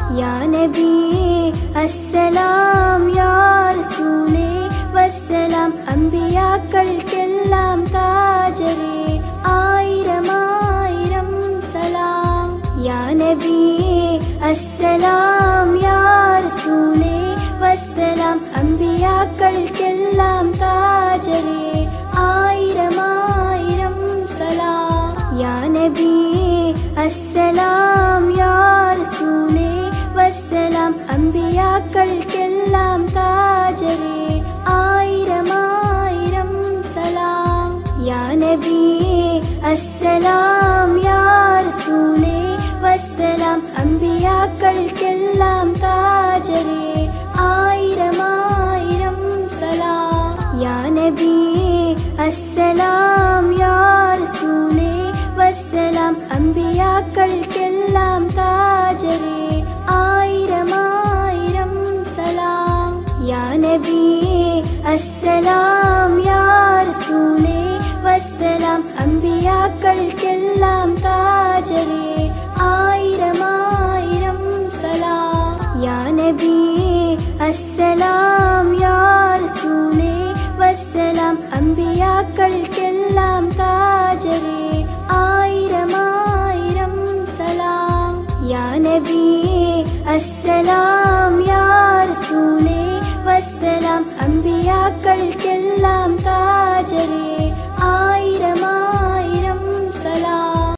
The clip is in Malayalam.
യാ നബിയേ അസ്സലാം യാ റസൂലേ വസ്സലാം അമ്പിയാക്കൾക്കെല്ലാം താജരേ ആയിരമായിരം സലാം യാ നബിയേ അസ്സലാം യാ റസൂലേ വസ്സലാം അമ്പിയാക്കൾക്കെല്ലാം താജരേ ആയിരമായിരം സലാം യാ നബിയേ അസ്സലാം യാ റസൂലേ വസ്സലാം അമ്പിയാക്കൾക്കെല്ലാം താജരേ ആയിരമായിരം സലാം യാ നബിയേ അസ്സലാം യാ റസൂലേ വസ്സലാം അമ്പിയാക്കൾക്കെല്ലാം താജരേ ആയിരമായിരം സലാം യാ നബിയേ അസ്സലാം യാ റസൂലേ വസ്സലാം അമ്പിയാക്കൾക്കെല്ലാം താജരേ ആയിരമായിരം സലാം യാ നബിയേ അസ്സലാം യാ റസൂലേ വസ്സലാം അമ്പിയാക്കൾക്കെല്ലാം താജരേ ആയിരമായിരം സലാം യാ നബിയേ അസ്സലാം യാ റസൂലേ വസ്സലാം അമ്പിയാക്കൾക്കെല്ലാം താജരേ ആയിരമായിരം സലാം യാ നബിയേ